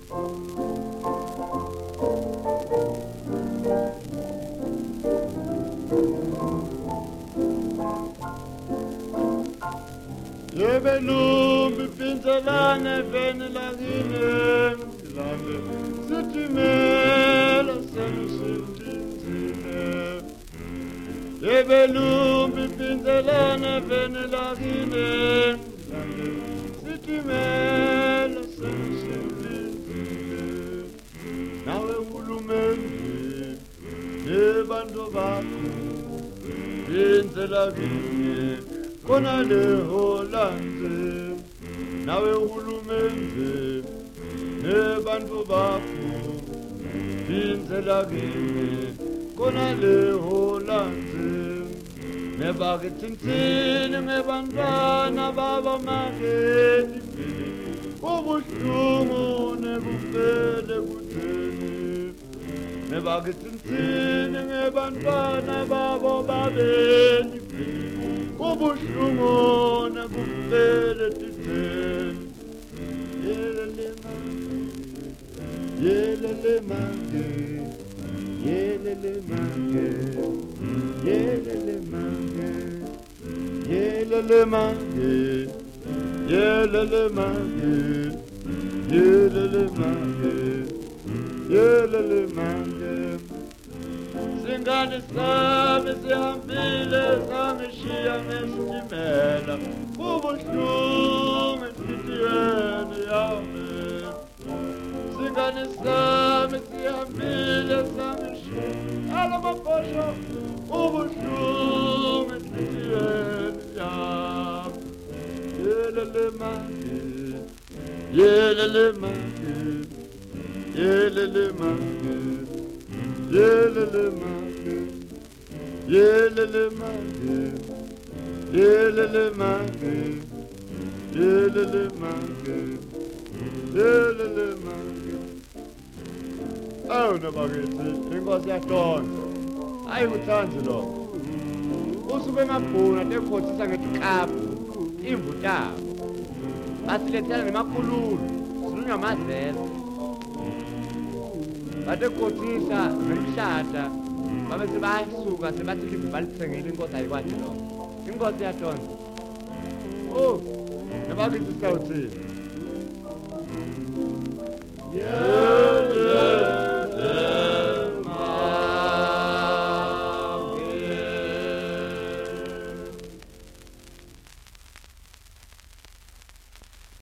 Yebenum bipinzelane venelagine lande sitimela senusintinzile Yebenum bipinzelane venelagine lande sitimela senusintinzile Nawe hulumende nebantu bakho pinzelagine Kona le Hollande nawe uhulumende nebantu bakho binzela kimi kona le Hollande nebakitintsini ngebantwana baba makeli ubuhlungu nebufele kutheni nebakitintsini ngebantwana babo babeli ubuhlungu nebufele titheni yelele mange yelele mange yelele mange yelele mange yelele mange yelele mange yelele mange Singane sami sihambile sangishiya nesitimela ubuhlungu enhliziyweni yami Singane sami sihambile sangishiya alamabhosho ubuhlungu enhliziyweni yami Yelele mange yelele mange yelele mange Yelele mange, yelele mange, yelele mange, yelele mange, yelele mange. Awu nabakithi, inkosi yadonsa. Hayi uthanzi lo. Usuke emabhuna tekhothisa ngetikhapu, imvutabo. Basilethela nemakhululu, silunywa amazela. Batekhothisa ngemhlahla babe sebasuka sebathi live balithengile inkosi ayikwazi lo inkosi yadonsa nabakithi sawuthini